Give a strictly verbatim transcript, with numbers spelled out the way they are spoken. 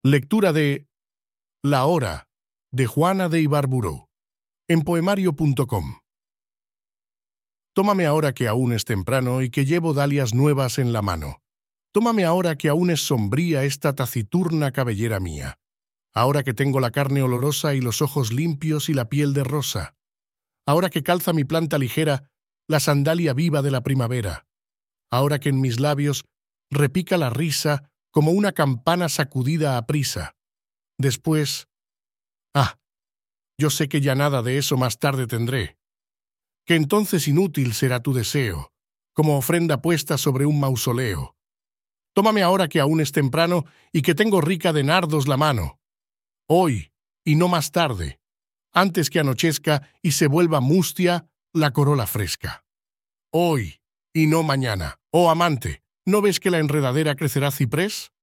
Lectura de La hora, de Juana de Ibarburu, en poemario punto com. Tómame ahora que aún es temprano y que llevo dalias nuevas en la mano. Tómame ahora que aún es sombría esta taciturna cabellera mía. Ahora que tengo la carne olorosa y los ojos limpios y la piel de rosa. Ahora que calza mi planta ligera la sandalia viva de la primavera. Ahora que en mis labios repica la risa como una campana sacudida a prisa. Después, ah, yo sé que ya nada de eso más tarde tendré, que entonces inútil será tu deseo, como ofrenda puesta sobre un mausoleo. Tómame ahora que aún es temprano y que tengo rica de nardos la mano. Hoy, y no más tarde, antes que anochezca y se vuelva mustia la corola fresca. Hoy, y no mañana. Oh amante, ¿no ves que la enredadera crecerá ciprés?